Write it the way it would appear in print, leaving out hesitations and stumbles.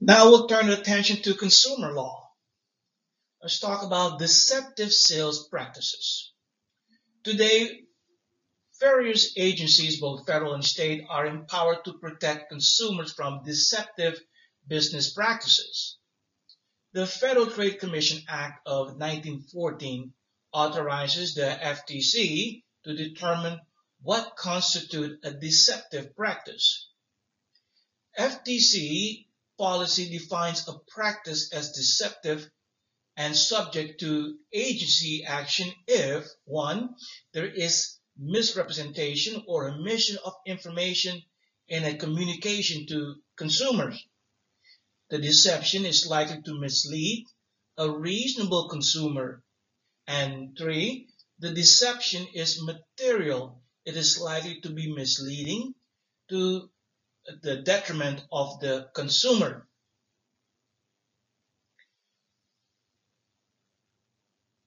Now we'll turn attention to consumer law. Let's talk about deceptive sales practices. Today, various agencies, both federal and state, are empowered to protect consumers from deceptive business practices. The Federal Trade Commission Act of 1914 authorizes the FTC to determine what constitutes a deceptive practice. FTC policy defines a practice as deceptive and subject to agency action if 1. There is misrepresentation or omission of information in a communication to consumers. The deception is likely to mislead a reasonable consumer. And 3. The deception is material. It is likely to be misleading to the detriment of the consumer.